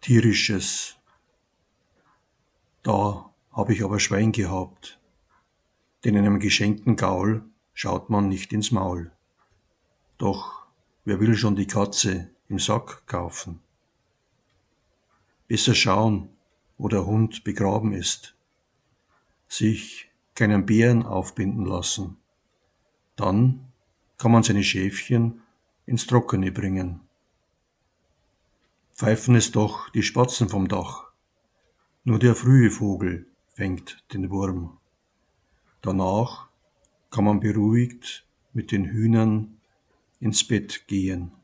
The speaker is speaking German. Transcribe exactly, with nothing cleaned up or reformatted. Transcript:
Tierisches. Da hab ich aber Schwein gehabt, denn einem geschenkten Gaul schaut man nicht ins Maul. Doch wer will schon die Katze im Sack kaufen? Besser schauen, wo der Hund begraben ist, sich keinen Bären aufbinden lassen. Dann kann man seine Schäfchen ins Trockene bringen. Pfeifen es doch die Spatzen vom Dach, nur der frühe Vogel fängt den Wurm. Danach kann man beruhigt mit den Hühnern ins Bett gehen.